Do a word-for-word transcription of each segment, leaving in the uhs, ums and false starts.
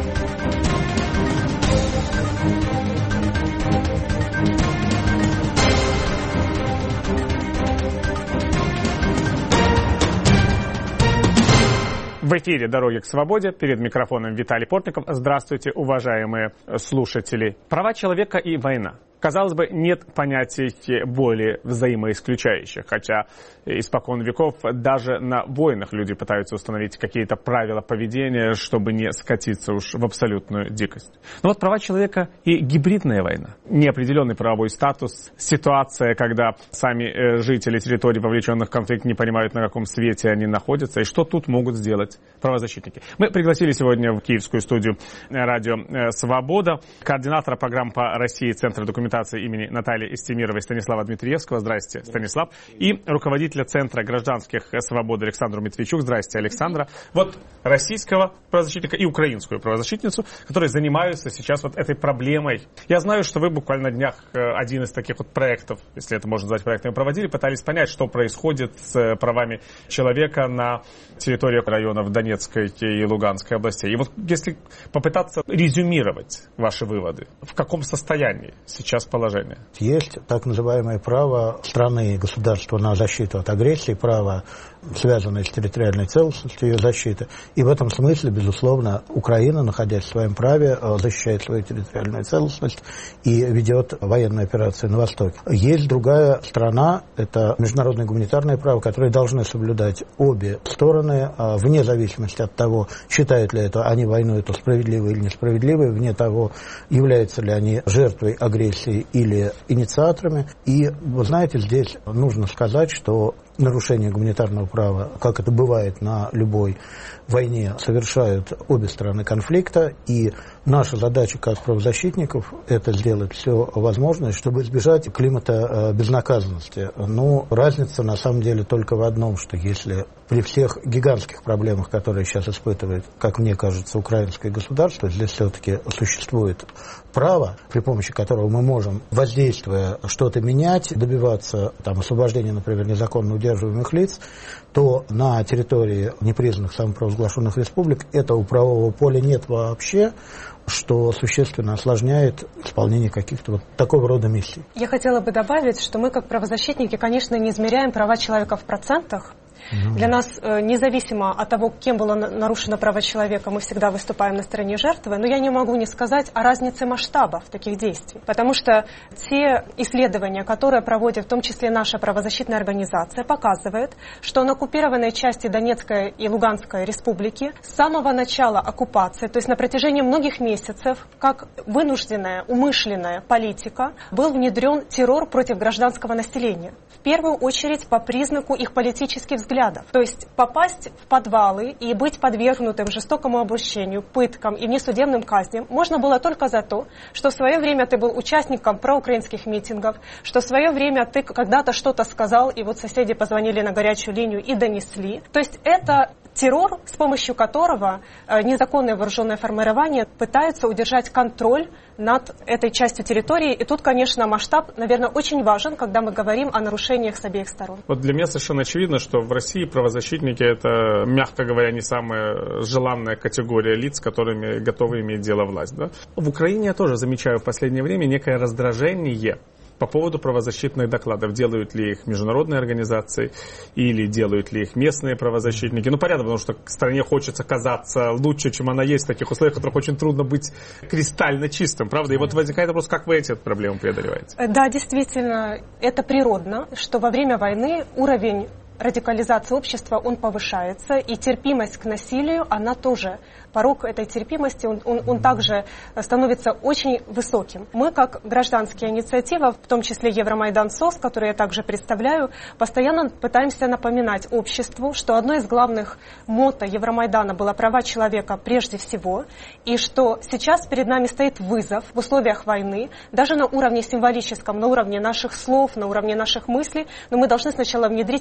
В эфире «Дороги к свободе». Перед микрофоном Виталий Портников. Здравствуйте, уважаемые слушатели. Права человека и война. Казалось бы, нет понятий более взаимоисключающих, хотя испокон веков даже на войнах люди пытаются установить какие-то правила поведения, чтобы не скатиться уж в абсолютную дикость. Но вот права человека и гибридная война, неопределенный правовой статус, ситуация, когда сами жители территорий, вовлеченных в конфликт, не понимают, на каком свете они находятся, и что тут могут сделать правозащитники. Мы пригласили сегодня в киевскую студию радио «Свобода» координатора программ по России Центра документации имени Натальи Истемировой Станислава Дмитриевского. Здрасте, Станислав. И руководителя Центра гражданских свобод Александру Матвейчук. Здрасте, Александра. Вот российского правозащитника и украинскую правозащитницу, которые занимаются сейчас вот этой проблемой. Я знаю, что вы буквально на днях один из таких вот проектов, если это можно назвать проектом, проводили, пытались понять, что происходит с правами человека на территории районов Донецкой и Луганской областей. И вот если попытаться резюмировать ваши выводы, в каком состоянии сейчас положение? Есть так называемое право страны и государства на защиту от агрессии, право, связанное с территориальной целостностью ее защиты. И в этом смысле, безусловно, Украина, находясь в своем праве, защищает свою территориальную целостность и ведет военные операции на Востоке. Есть другая страна, это международное гуманитарное право, которое должны соблюдать обе стороны, вне зависимости от того, считают ли это они войну эту справедливой или несправедливой, вне того, являются ли они жертвой агрессии или инициаторами. И, вы знаете, здесь нужно сказать, что нарушение гуманитарного права, как это бывает на любой войне, совершают обе стороны конфликта, и наша задача как правозащитников – это сделать все возможное, чтобы избежать климата безнаказанности. Но разница на самом деле только в одном, что если при всех гигантских проблемах, которые сейчас испытывает, как мне кажется, украинское государство, здесь все-таки существует право, при помощи которого мы можем, воздействуя, что-то менять, добиваться там, освобождения, например, незаконно удерживаемых лиц, то на территории непризнанных самопровозглашенных республик этого правового поля нет вообще, что существенно осложняет исполнение каких-то вот такого рода миссий. Я хотела бы добавить, что мы, как правозащитники, конечно, не измеряем права человека в процентах. Mm-hmm. Для нас, независимо от того, кем было нарушено право человека, мы всегда выступаем на стороне жертвы, но я не могу не сказать о разнице масштабов таких действий. Потому что те исследования, которые проводит в том числе наша правозащитная организация, показывают, что на оккупированной части Донецкой и Луганской республики с самого начала оккупации, то есть на протяжении многих месяцев, как вынужденная, умышленная политика, был внедрен террор против гражданского населения. В первую очередь по признаку их политических взглядов. То есть попасть в подвалы и быть подвергнутым жестокому обращению, пыткам и внесудебным казням можно было только за то, что в свое время ты был участником проукраинских митингов, что в свое время ты когда-то что-то сказал, и вот соседи позвонили на горячую линию и донесли. То есть это террор, с помощью которого незаконное вооруженное формирование пытается удержать контроль над этой частью территории. И тут, конечно, масштаб, наверное, очень важен, когда мы говорим о нарушениях с обеих сторон. Вот для меня совершенно очевидно, что в России правозащитники – это, мягко говоря, не самая желанная категория лиц, с которыми готовы иметь дело власть. Да? В Украине я тоже замечаю в последнее время некое раздражение по поводу правозащитных докладов. Делают ли их международные организации или делают ли их местные правозащитники? Ну, понятно, потому что стране хочется казаться лучше, чем она есть в таких условиях, в которых очень трудно быть кристально чистым, правда? И вот возникает вопрос, как вы эти проблемы преодолеваете? Да, действительно, это природно, что во время войны уровень радикализации общества, он повышается, и терпимость к насилию, она тоже, порог этой терпимости, он, он, он также становится очень высоким. Мы, как гражданская инициатива, в том числе Евромайдан СОС, который я также представляю, постоянно пытаемся напоминать обществу, что одно из главных мотто Евромайдана было права человека прежде всего, и что сейчас перед нами стоит вызов в условиях войны, даже на уровне символическом, на уровне наших слов, на уровне наших мыслей, но мы должны сначала внедрить его для себя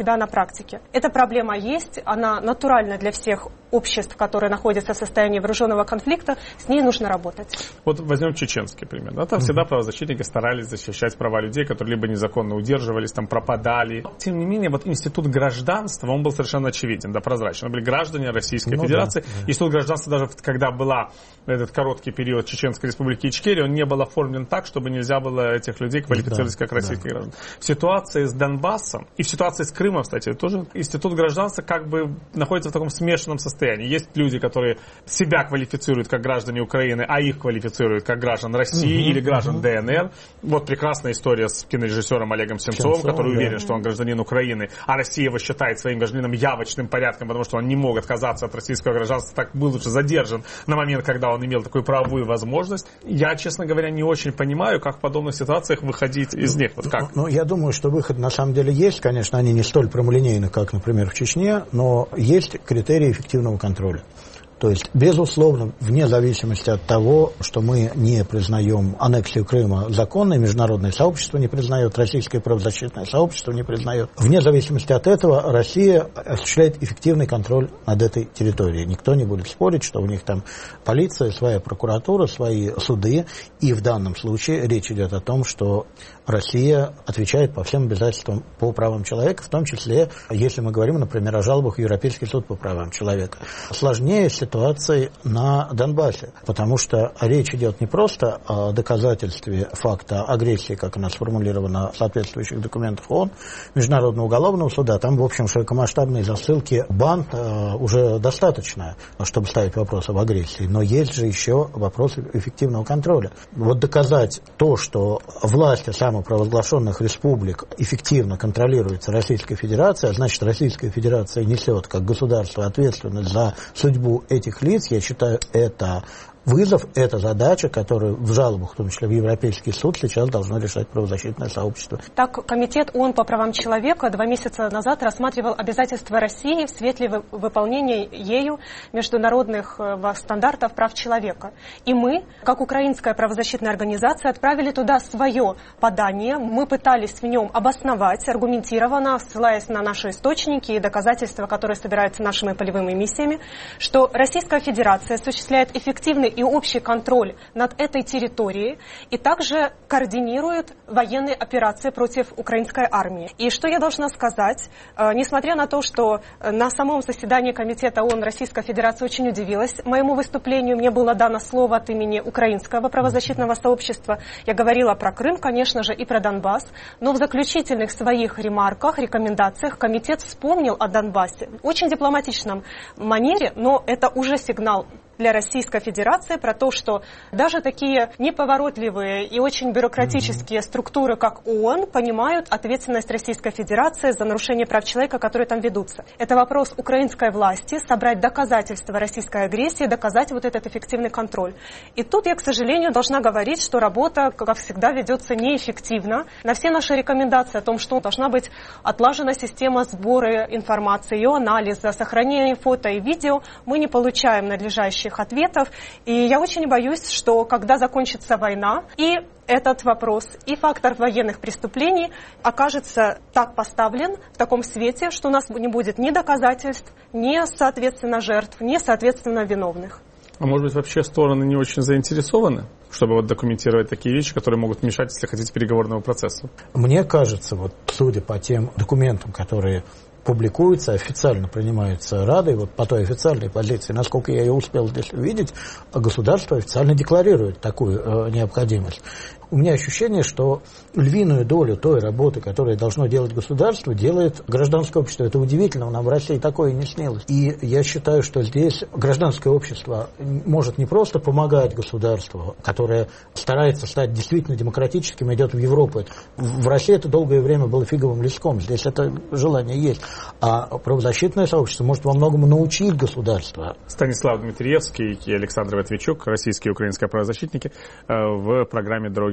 всегда на практике. Эта проблема есть, она натуральна для всех обществ, которые находятся в состоянии вооруженного конфликта, с ней нужно работать. Вот возьмем чеченский пример. Да? Там mm-hmm. всегда правозащитники старались защищать права людей, которые либо незаконно удерживались, там пропадали. Тем не менее, вот институт гражданства, он был совершенно очевиден, да, прозрачен. Он были граждане Российской ну, Федерации. Да, да. Институт гражданства, даже когда была этот короткий период Чеченской Республики Ичкерия, он не был оформлен так, чтобы нельзя было этих людей квалифицировать да, как российских да. граждан. В ситуации с Донбассом и в ситуации с Крымом, кстати, тоже институт гражданства как бы находится в таком смешанном состоянии. Есть люди, которые себя квалифицируют как граждане Украины, а их квалифицируют как граждан России uh-huh, или граждан uh-huh. ДНР. Вот прекрасная история с кинорежиссером Олегом Сенцовым, Сенцов, который да. уверен, что он гражданин Украины, а Россия его считает своим гражданином явочным порядком, потому что он не мог отказаться от российского гражданства, так был лучше задержан на момент, когда он имел такую правовую возможность. Я, честно говоря, не очень понимаю, как в подобных ситуациях выходить из них. Вот как? Ну, я думаю, что выход на самом деле есть. Конечно, они не столь прямолинейны, как, например, в Чечне, но есть критерии эффективного контроля. То есть, безусловно, вне зависимости от того, что мы не признаем аннексию Крыма законной, международное сообщество не признает, российское правозащитное сообщество не признает, вне зависимости от этого Россия осуществляет эффективный контроль над этой территорией. Никто не будет спорить, что у них там полиция, своя прокуратура, свои суды. И в данном случае речь идет о том, что Россия отвечает по всем обязательствам по правам человека, в том числе, если мы говорим, например, о жалобах в Европейский суд по правам человека. Сложнее ситуации на Донбассе, потому что речь идет не просто о доказательстве факта агрессии, как она сформулирована в соответствующих документах ООН, Международного уголовного суда. Там, в общем, широкомасштабные засылки банд э, уже достаточно, чтобы ставить вопрос об агрессии. Но есть же еще вопрос эффективного контроля. Вот доказать то, что власти самопровозглашенных республик эффективно контролируется Российской Федерацией, а значит, Российская Федерация несет как государство ответственность за судьбу этих лиц, я считаю, это вызов, это задача, которую в жалобах, в том числе в Европейский суд, сейчас должно решать правозащитное сообщество. Так, Комитет ООН по правам человека два месяца назад рассматривал обязательства России в светле выполнения ею международных стандартов прав человека. И мы, как украинская правозащитная организация, отправили туда свое подание. Мы пытались в нем обосновать аргументированно, ссылаясь на наши источники и доказательства, которые собираются нашими полевыми миссиями, что Российская Федерация осуществляет эффективный и общий контроль над этой территорией и также координирует военные операции против украинской армии. И что я должна сказать, э, несмотря на то, что на самом заседании Комитета ООН Российская Федерация очень удивилась моему выступлению, мне было дано слово от имени украинского правозащитного сообщества, я говорила про Крым, конечно же, и про Донбасс, но в заключительных своих ремарках, рекомендациях Комитет вспомнил о Донбассе в очень дипломатичном манере, но это уже сигнал для Российской Федерации про то, что даже такие неповоротливые и очень бюрократические mm-hmm. структуры, как ООН, понимают ответственность Российской Федерации за нарушение прав человека, которые там ведутся. Это вопрос украинской власти собрать доказательства российской агрессии, доказать вот этот эффективный контроль. И тут я, к сожалению, должна говорить, что работа, как всегда, ведется неэффективно. На все наши рекомендации о том, что должна быть отлажена система сбора информации, ее анализа, сохранения фото и видео, мы не получаем надлежащих ответов. И я очень боюсь, что когда закончится война, и этот вопрос, и фактор военных преступлений окажется так поставлен в таком свете, что у нас не будет ни доказательств, ни, соответственно, жертв, ни, соответственно, виновных. А может быть, вообще стороны не очень заинтересованы, чтобы вот документировать такие вещи, которые могут мешать, если хотите, переговорному процессу? Мне кажется, вот судя по тем документам, которые публикуются, официально принимаются Радой, вот по той официальной позиции, насколько я ее успел здесь увидеть, государство официально декларирует такую э, необходимость. У меня ощущение, что львиную долю той работы, которую должно делать государство, делает гражданское общество. Это удивительно, нам в России такое не снилось. И я считаю, что здесь гражданское общество может не просто помогать государству, которое старается стать действительно демократическим, идет в Европу. В России это долгое время было фиговым листком, здесь это желание есть. А правозащитное сообщество может во многом научить государство. Станислав Дмитриевский и Александр Ветвичук, российские и украинские правозащитники, в программе «Дороги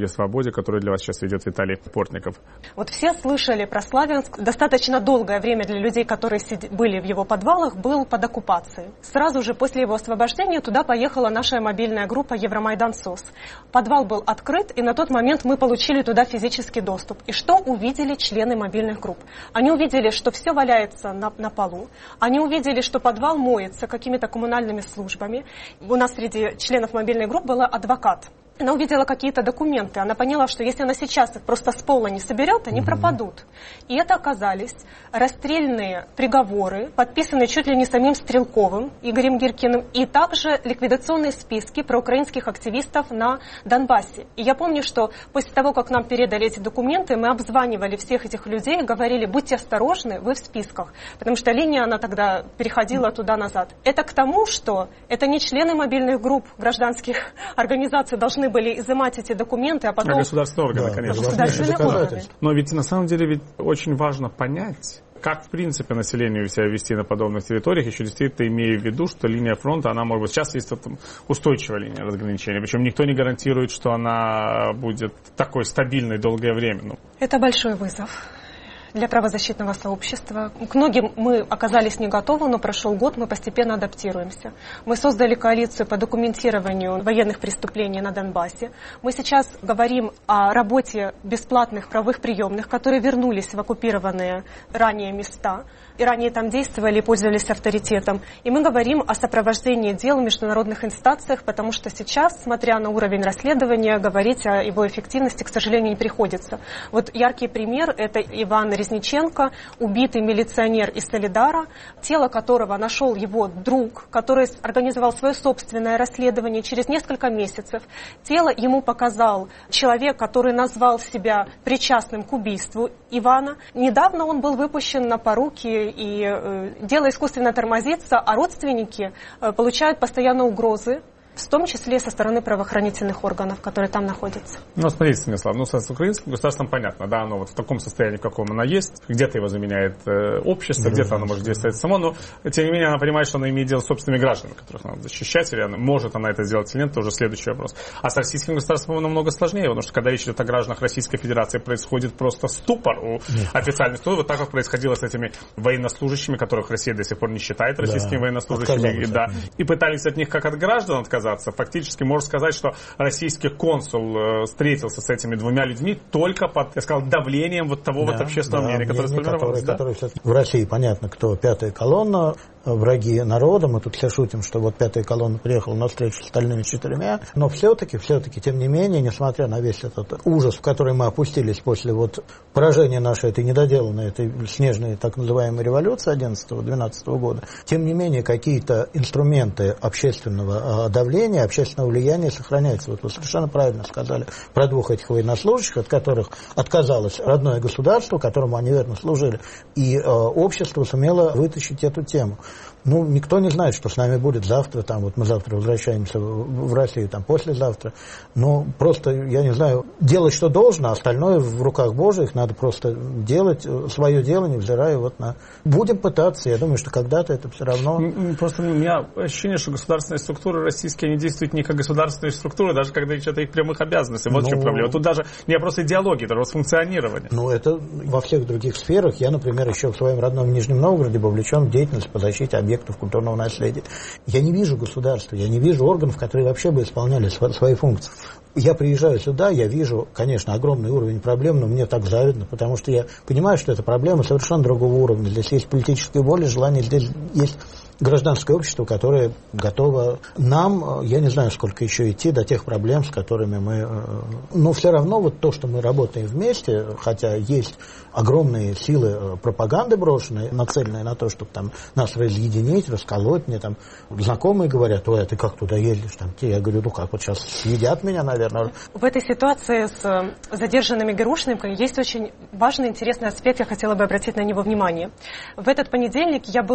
«Дороге к свободе», которую для вас сейчас ведет Виталий Портников. Вот все слышали про Славянск. Достаточно долгое время для людей, которые сиди- были в его подвалах, был под оккупацией. Сразу же после его освобождения туда поехала наша мобильная группа «Евромайдан СОС». Подвал был открыт, и на тот момент мы получили туда физический доступ. И что увидели члены мобильных групп? Они увидели, что все валяется на, на полу. Они увидели, что подвал моется какими-то коммунальными службами. У нас среди членов мобильной группы был адвокат. Она увидела какие-то документы, она поняла, что если она сейчас их просто с пола не соберет, они mm-hmm. пропадут. И это оказались расстрельные приговоры, подписанные чуть ли не самим Стрелковым, Игорем Гиркиным, и также ликвидационные списки проукраинских активистов на Донбассе. И я помню, что после того, как нам передали эти документы, мы обзванивали всех этих людей и говорили: будьте осторожны, вы в списках, потому что линия, она тогда переходила туда-назад. Это к тому, что это не члены мобильных групп гражданских организаций должны были изымать эти документы, а потом... А государственные органы, да, конечно. Государственные органы. Но ведь на самом деле ведь очень важно понять, как в принципе населению себя вести на подобных территориях, еще действительно имея в виду, что линия фронта, она может быть... Сейчас есть вот устойчивая линия разграничения, причем никто не гарантирует, что она будет такой стабильной долгое время. Ну. Это большой вызов для правозащитного сообщества. К многим мы оказались не готовы, но прошел год, мы постепенно адаптируемся. Мы создали коалицию по документированию военных преступлений на Донбассе. Мы сейчас говорим о работе бесплатных правовых приемных, которые вернулись в оккупированные ранее места. И ранее там действовали и пользовались авторитетом. И мы говорим о сопровождении дел в международных инстанциях, потому что сейчас, смотря на уровень расследования, говорить о его эффективности, к сожалению, не приходится. Вот яркий пример – это Иван Резниченко, убитый милиционер из Солидара, тело которого нашел его друг, который организовал свое собственное расследование через несколько месяцев. Тело ему показал человек, который назвал себя причастным к убийству Ивана. Недавно он был выпущен на поруки, и э, дело искусственно тормозится, а родственники э, получают постоянно угрозы, в том числе со стороны правоохранительных органов, которые там находятся. Ну, смотрите, Станислав, ну, с украинским государством понятно, да, оно вот в таком состоянии, в каком оно есть, где-то его заменяет э, общество, mm-hmm. где-то оно может действовать само, но, тем не менее, она понимает, что она имеет дело с собственными гражданами, которых надо защищать, или она, может она это сделать или нет, это уже следующий вопрос. А с российским государством намного сложнее, потому что, когда речь идет о гражданах Российской Федерации, происходит просто ступор у mm-hmm. официальных служб, вот так, как происходило с этими военнослужащими, которых Россия до сих пор не считает российскими да. военнослужащими, и, да, и пытались от них как от граждан отказаться. Фактически можно сказать, что российский консул э, встретился с этими двумя людьми только под, я сказал, давлением вот того да, вот общественного да, мнения, которое сформировалось. Да? В России понятно, кто пятая колонна, враги народа. Мы тут все шутим, что вот пятая колонна приехала на встречу с остальными четырьмя. Но все-таки, все-таки, тем не менее, несмотря на весь этот ужас, в который мы опустились после вот поражения нашей этой недоделанной, этой снежной так называемой революции одиннадцатого-двенадцатого года, тем не менее, какие-то инструменты общественного давления, общественного влияния сохраняется. Вот вы совершенно правильно сказали про двух этих военнослужащих, от которых отказалось родное государство, которому они верно служили, и э, общество сумело вытащить эту тему. Ну, никто не знает, что с нами будет завтра, там, вот мы завтра возвращаемся в, в Россию, там, послезавтра. Но просто, я не знаю, делать, что должно, а остальное в руках Божьих, надо просто делать свое дело, невзирая вот на... Будем пытаться, я думаю, что когда-то это все равно... Просто у меня ощущение, что государственные структуры российские, они действуют не как государственные структуры, даже когда речь о их прямых обязанностях. Вот ну, в чем проблема. Тут даже не вопрос идеологии, это вопрос функционирования. Ну, это во всех других сферах. Я, например, еще в своем родном Нижнем Новгороде вовлечен в деятельность по защите объектов культурного наследия. Я не вижу государства, я не вижу органов, которые вообще бы исполняли свои функции. Я приезжаю сюда, я вижу, конечно, огромный уровень проблем, но мне так завидно, потому что я понимаю, что это проблема совершенно другого уровня. Здесь есть политическая воля, желание, здесь есть гражданское общество, которое готово нам, я не знаю, сколько еще идти до тех проблем, с которыми мы... Но все равно вот то, что мы работаем вместе, хотя есть огромные силы пропаганды брошенные, нацеленные на то, чтобы там нас разъединить, расколоть. Мне там знакомые говорят: ой, а ты как туда ездишь? Там, я говорю: ну как, вот сейчас съедят меня, наверное. В этой ситуации с задержанными ГРУшниками есть очень важный, интересный аспект, я хотела бы обратить на него внимание. В этот понедельник я была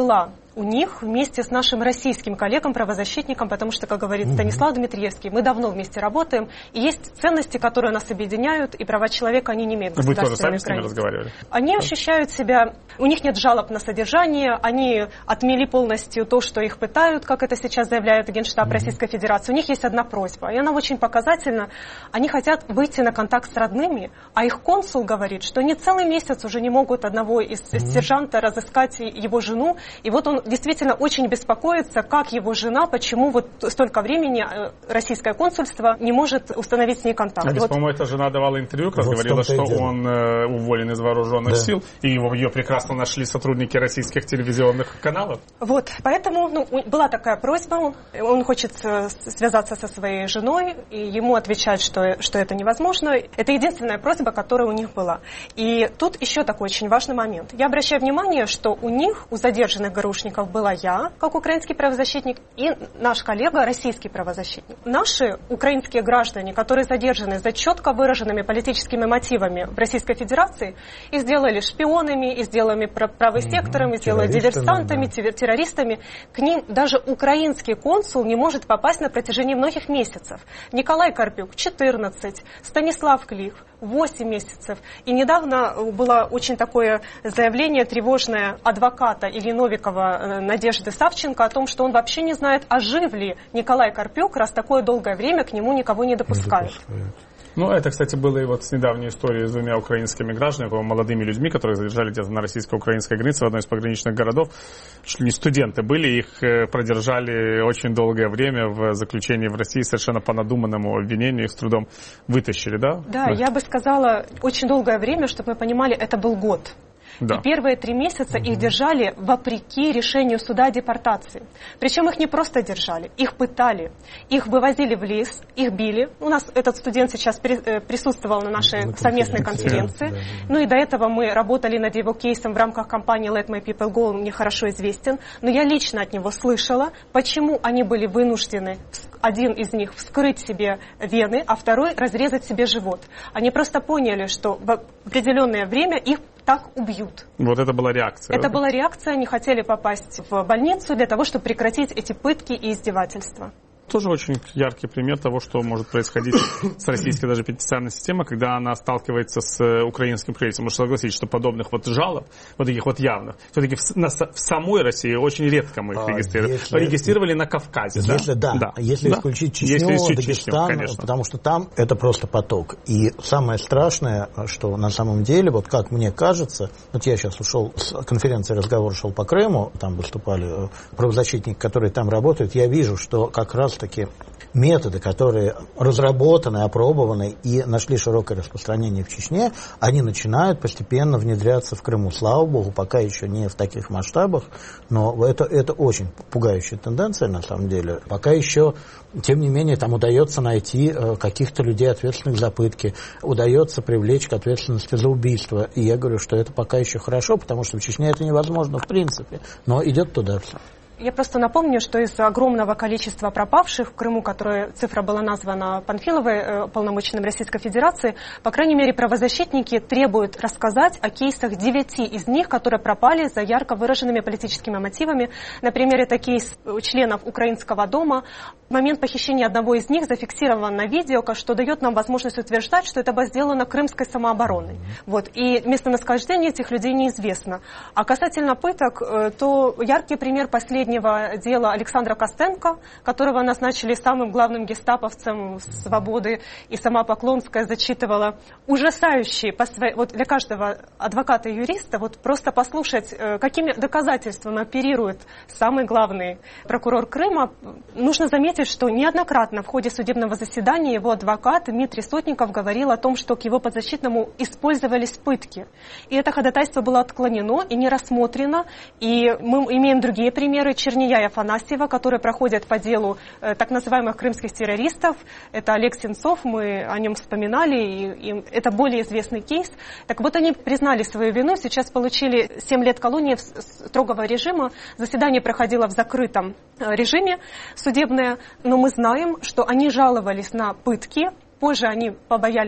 у них вместе с нашим российским коллегом-правозащитником, потому что, как говорит mm-hmm. Станислав Дмитриевский, мы давно вместе работаем, и есть ценности, которые нас объединяют, и права человека, они не имеют государственной границы. Вы тоже сами с ними разговаривали? Они ощущают себя, у них нет жалоб на содержание, они отмели полностью то, что их пытают, как это сейчас заявляет Генштаб mm-hmm. Российской Федерации. У них есть одна просьба, и она очень показательна. Они хотят выйти на контакт с родными, а их консул говорит, что они целый месяц уже не могут одного из mm-hmm. сержанта разыскать его жену, и вот он действительно очень беспокоится, как его жена, почему вот столько времени российское консульство не может установить с ней контакт. А ведь, вот. по-моему, эта жена давала интервью, как раз вот говорила, что он э, уволен из вооруженных да. сил, и его, ее прекрасно нашли сотрудники российских телевизионных каналов. Вот, поэтому ну, была такая просьба, он, он хочет связаться со своей женой, и ему отвечают, что, что это невозможно. Это единственная просьба, которая у них была. И тут еще такой очень важный момент. Я обращаю внимание, что у них, у задержанных ГРУшников, была я, как украинский правозащитник, и наш коллега, российский правозащитник. Наши украинские граждане, которые задержаны за четко выраженными политическими мотивами в Российской Федерации, их сделали шпионами, их сделали правым сектором, их сделали диверсантами, да. террористами. К ним даже украинский консул не может попасть на протяжении многих месяцев. Николай Карпюк четырнадцать, Станислав Клих восемь месяцев. И недавно было очень такое заявление тревожное адвоката Ильи Новикова Надежды Савченко о том, что он вообще не знает, а жив ли Николай Карпюк, раз такое долгое время к нему никого не допускают. Ну, это, кстати, было и вот с недавней историей с двумя украинскими гражданами, молодыми людьми, которых задержали где-то на российско-украинской границе в одной из пограничных городов. Что не студенты были, их продержали очень долгое время в заключении в России совершенно по надуманному обвинению, их с трудом вытащили, да? Да, да. Я бы сказала, очень долгое время, чтобы мы понимали, это был год. Да. И первые три месяца угу. их держали вопреки решению суда о депортации. Причем их не просто держали, их пытали. Их вывозили в лес, их били. У нас этот студент сейчас присутствовал на нашей на совместной конференции. Да, да, да. Ну и до этого мы работали над его кейсом в рамках кампании Let My People Go, он мне хорошо известен. Но я лично от него слышала, почему они были вынуждены, один из них вскрыть себе вены, а второй разрезать себе живот. Они просто поняли, что в определенное время их так убьют. Вот это была реакция. Это была реакция, они хотели попасть в больницу для того, чтобы прекратить эти пытки и издевательства. Тоже очень яркий пример того, что может происходить с российской даже пенитенциарной системой, когда она сталкивается с украинским правительством. Потому что согласитесь, что подобных вот жалоб, вот таких вот явных, все-таки в, на, в самой России очень редко мы их а регистрировали. Если, Регистрировали на Кавказе. Если, да, да. если да. исключить Чечню, если исключить Дагестан, Чечню, потому что там это просто поток. И самое страшное, что на самом деле, вот как мне кажется, вот я сейчас ушел с конференции, разговор шел по Крыму, там выступали правозащитники, которые там работают, я вижу, что как раз такие методы, которые разработаны, опробованы и нашли широкое распространение в Чечне, они начинают постепенно внедряться в Крыму. Слава богу, пока еще не в таких масштабах, но это, это очень пугающая тенденция на самом деле. Пока еще, тем не менее, там удается найти каких-то людей, ответственных за пытки, удается привлечь к ответственности за убийство. И я говорю, что это пока еще хорошо, потому что в Чечне это невозможно в принципе, но идет туда все. Я просто напомню, что из огромного количества пропавших в Крыму, которая цифра была названа Панфиловой, полномоченным Российской Федерации, по крайней мере, правозащитники требуют рассказать о кейсах девяти из них, которые пропали за ярко выраженными политическими мотивами. Например, это кейс членов Украинского дома. В момент похищения одного из них зафиксирован на видео, что дает нам возможность утверждать, что это было сделано крымской самообороной. Вот. И местонахождение этих людей неизвестно. А касательно пыток, то яркий пример последний дела Александра Костенко, которого назначили самым главным гестаповцем свободы, и сама Поклонская зачитывала ужасающие, по своей, вот для каждого адвоката и юриста, вот просто послушать, какими доказательствами оперирует самый главный прокурор Крыма. Нужно заметить, что неоднократно в ходе судебного заседания его адвокат Дмитрий Сотников говорил о том, что к его подзащитному использовались пытки. И это ходатайство было отклонено и не рассмотрено. И мы имеем другие примеры. Черния и Афанасьева, которые проходят по делу э, так называемых крымских террористов. Это Олег Сенцов, мы о нем вспоминали, и, и это более известный кейс. Так вот, они признали свою вину, сейчас получили семь лет колонии строгого режима. Заседание проходило в закрытом э, режиме судебное, но мы знаем, что они жаловались на пытки. Позже они побоялись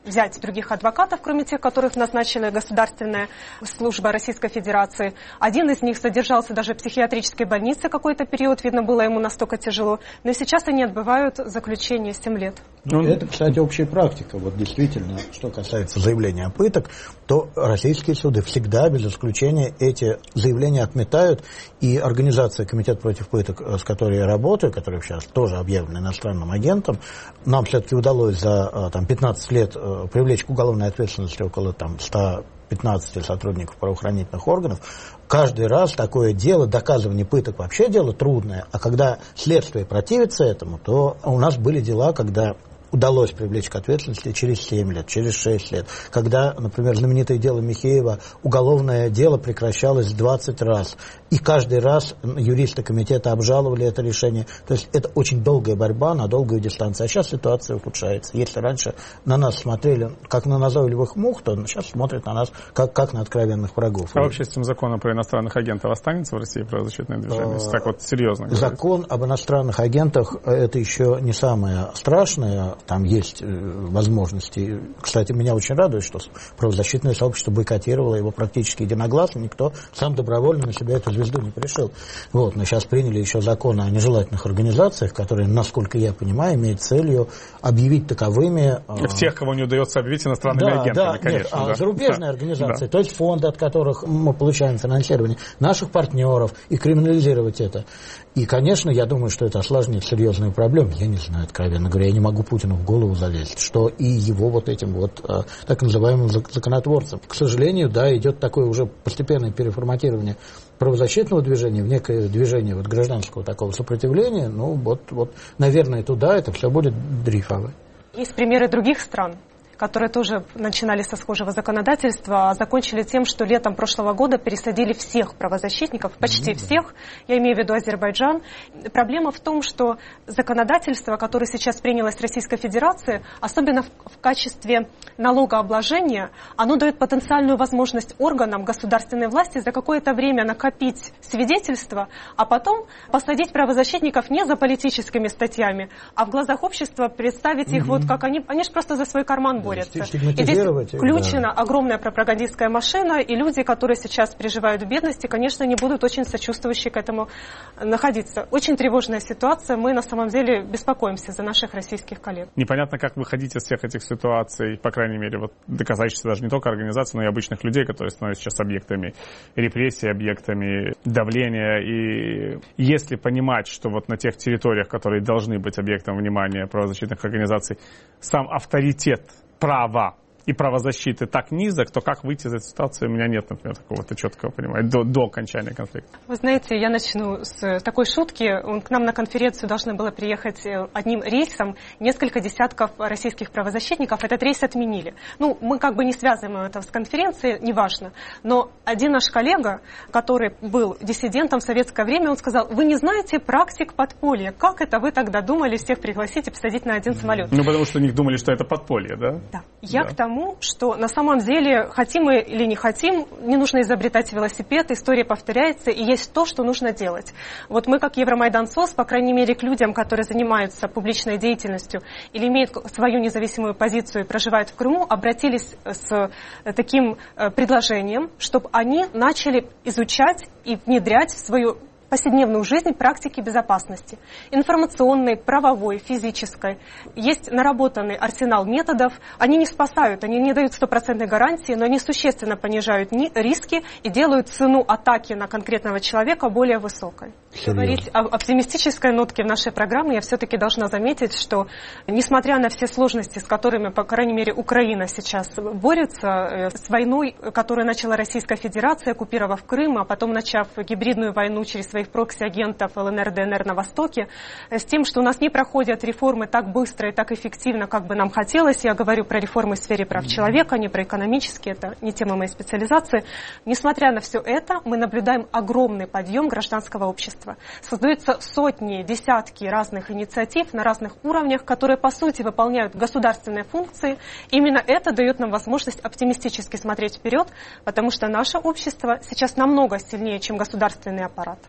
взять других адвокатов, кроме тех, которых назначила Государственная служба Российской Федерации. Один из них содержался даже в психиатрической больнице какой-то период, видно, было ему настолько тяжело. Но сейчас они отбывают заключение семь лет. Ну, это, кстати, общая практика. Вот действительно, что касается заявления о пыток, то российские суды всегда, без исключения, эти заявления отметают. И организация «Комитет против пыток», с которой я работаю, которая сейчас тоже объявлена иностранным агентом, нам все-таки удалось за там, пятнадцать лет привлечь к уголовной ответственности около там, ста пятнадцати сотрудников правоохранительных органов. Каждый раз такое дело, доказывание пыток вообще дело трудное, а когда следствие противится этому, то у нас были дела, когда удалось привлечь к ответственности через семь лет, через шесть лет. Когда, например, знаменитое дело Михеева, уголовное дело прекращалось двадцать раз. И каждый раз юристы комитета обжаловали это решение. То есть это очень долгая борьба на долгую дистанцию. А сейчас ситуация ухудшается. Если раньше на нас смотрели как на назойливых мух, то сейчас смотрят на нас как, как на откровенных врагов. А вообще с этим законом про иностранных агентов останется в России правозащитное движение? Если так вот серьезно говорить. Закон об иностранных агентах – это еще не самое страшное. Там есть возможности. Кстати, меня очень радует, что правозащитное сообщество бойкотировало его практически единогласно. Никто сам добровольно на себя эту звезду не пришел. Вот. Но сейчас приняли еще закон о нежелательных организациях, которые, насколько я понимаю, имеют целью объявить таковыми... В тех, кого не удается объявить иностранными да, агентами, да, конечно. Нет, да. А зарубежные да. организации, да. то есть фонды, от которых мы получаем финансирование, наших партнеров, и криминализировать это. И, конечно, я думаю, что это осложнит серьезную проблему. Я не знаю, откровенно говоря, я не могу Путину в голову залезть, что и его вот этим вот а, так называемым законотворцем. К сожалению, да, идет такое уже постепенное переформатирование правозащитного движения в некое движение вот гражданского такого сопротивления. Ну, вот, вот, наверное, туда это все будет дрейфовать. Есть примеры других стран, которые тоже начинали со схожего законодательства, а закончили тем, что летом прошлого года пересадили всех правозащитников, почти mm-hmm. всех, я имею в виду Азербайджан. Проблема в том, что законодательство, которое сейчас принялось Российской Федерации, особенно в, в качестве налогообложения, оно дает потенциальную возможность органам государственной власти за какое-то время накопить свидетельства, а потом посадить правозащитников не за политическими статьями, а в глазах общества представить mm-hmm. их вот как они, они же просто за свой карман борются. И здесь включена да. огромная пропагандистская машина, и люди, которые сейчас переживают в бедности, конечно, не будут очень сочувствующие к этому находиться. Очень тревожная ситуация, мы на самом деле беспокоимся за наших российских коллег. Непонятно, как выходить из всех этих ситуаций, по крайней мере, вот доказательства даже не только организаций, но и обычных людей, которые становятся сейчас объектами репрессий, объектами давления. И если понимать, что вот на тех территориях, которые должны быть объектом внимания правозащитных организаций, сам авторитет права и правозащиты так низок, то как выйти из этой ситуации, у меня нет, например, такого-то четкого понимания до, до окончания конфликта. Вы знаете, я начну с такой шутки. К нам на конференцию должны было приехать одним рейсом несколько десятков российских правозащитников. Этот рейс отменили. Ну, мы как бы не связываем это с конференцией, неважно. Но один наш коллега, который был диссидентом в советское время, он сказал: вы не знаете практик подполья. Как это вы тогда думали всех пригласить и посадить на один самолет? Ну, потому что они думали, что это подполье, да? Да. Я да. к тому, что на самом деле, хотим мы или не хотим, не нужно изобретать велосипед, история повторяется, и есть то, что нужно делать. Вот мы, как Евромайдан СОС, по крайней мере, к людям, которые занимаются публичной деятельностью или имеют свою независимую позицию и проживают в Крыму, обратились с таким предложением, чтобы они начали изучать и внедрять в свою повседневную жизнь практики безопасности. Информационной, правовой, физической. Есть наработанный арсенал методов. Они не спасают, они не дают стопроцентной гарантии, но они существенно понижают риски и делают цену атаки на конкретного человека более высокой. Серьезно? Говорить о оптимистической нотке в нашей программе, я все-таки должна заметить, что несмотря на все сложности, с которыми, по крайней мере, Украина сейчас борется, с войной, которую начала Российская Федерация, оккупировав Крым, а потом начав гибридную войну через свои прокси-агентов ЛНР, ДНР на Востоке, с тем, что у нас не проходят реформы так быстро и так эффективно, как бы нам хотелось. Я говорю про реформы в сфере прав человека, не про экономические, это не тема моей специализации. Несмотря на все это, мы наблюдаем огромный подъем гражданского общества. Создаются сотни, десятки разных инициатив на разных уровнях, которые, по сути, выполняют государственные функции. Именно это дает нам возможность оптимистически смотреть вперед, потому что наше общество сейчас намного сильнее, чем государственный аппарат.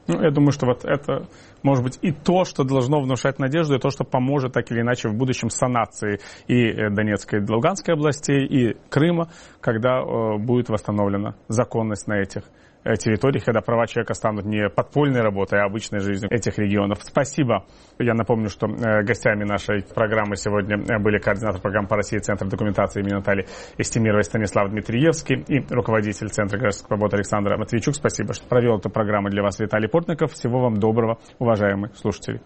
Ну, я думаю, что вот это, может быть, и то, что должно внушать надежду, и то, что поможет так или иначе в будущем санации и Донецкой, и Луганской областей, и Крыма, когда э, будет восстановлена законность на этих территориях, когда права человека станут не подпольной работой, а обычной жизнью этих регионов. Спасибо. Я напомню, что э, гостями нашей программы сегодня были координатор программы по России Центра документации имени Натальи Истемировой Станислав Дмитриевский и руководитель Центра гражданской свободы Александр Матвейчук. Спасибо, что провел эту программу для вас Виталий Портников. Всего вам доброго, уважаемые слушатели.